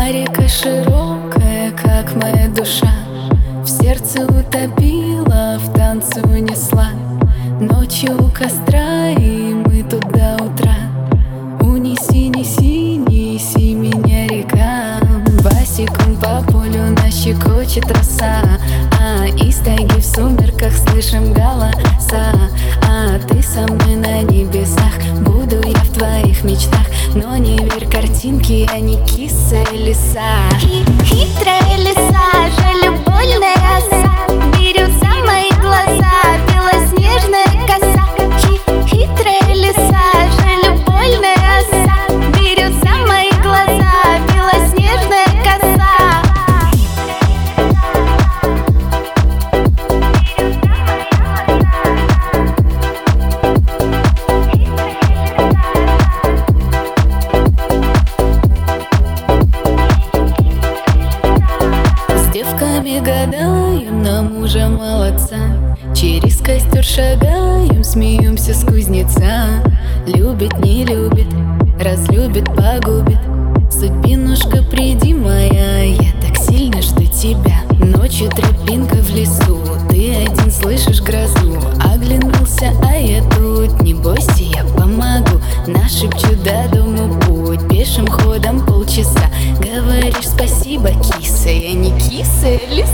А река широкая, как моя душа, в сердце утопила, в танце унесла. Ночью у костра, и мы тут до утра. Унеси, неси, неси меня, река. Босиком по полю нас щекочет роса, из тайги в сумерках слышим голоса. Ты со мной на небесах, буду я в твоих мечтах. Но не верь картинке, я не киса и лиса. Хитрая лиса, жалюбольная оса, берет за мои глаза белоснежная коса. Хитрая лиса, жалюбольная оса, берет за мои глаза белоснежная коса. Девками гадаем на мужа молодца, через костер шагаем, смеемся с кузнеца. Любит, не любит, разлюбит, погубит. Судьбинушка, приди моя, я так сильно жду тебя. Ночью тропинка в лесу, ты один слышишь грозу. Оглянулся, а я тут, не бойся, я помогу. Нашепчу до дому путь, пешим ходом полчаса. Говоришь спасибо, киса, я не киса, я лиса.